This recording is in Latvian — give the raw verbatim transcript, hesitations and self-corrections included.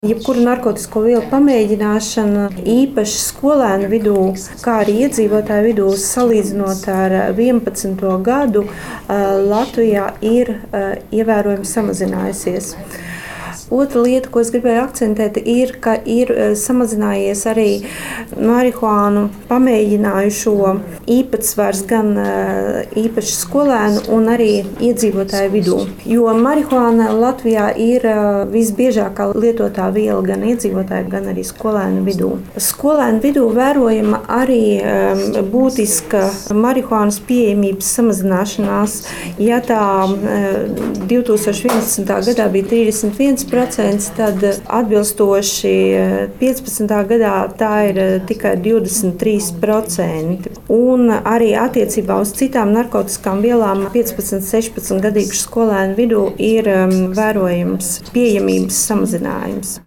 Jebkura narkotisko vielu pamēģināšana, īpaši skolēnu vidū, kā arī iedzīvotāju vidū, salīdzinot ar vienpadsmito gadu, Latvijā ir ievērojami samazinājusies. Otra lieta, ko es gribēju akcentēt, ir, ka ir samazinājies arī marihuānu pamēģinājušo īpatsvars gan īpaši skolēnu un arī iedzīvotāju vidū. Jo marihuāna Latvijā ir visbiežākā lietotā viela gan iedzīvotāju, gan arī skolēnu vidū. Skolēnu vidū vērojama arī būtiska marihuānas pieejamības samazināšanās. Ja tā divtūkstoš vienpadsmitā gadā bija trīsdesmit viens procents, tad atbilstoši piecpadsmitā gadā tā ir tikai divdesmit trīs procenti. Un arī attiecībā uz citām narkotiskām vielām piecpadsmit, sešpadsmit gadīgu skolēnu vidū ir vērojams pieejamības samazinājums.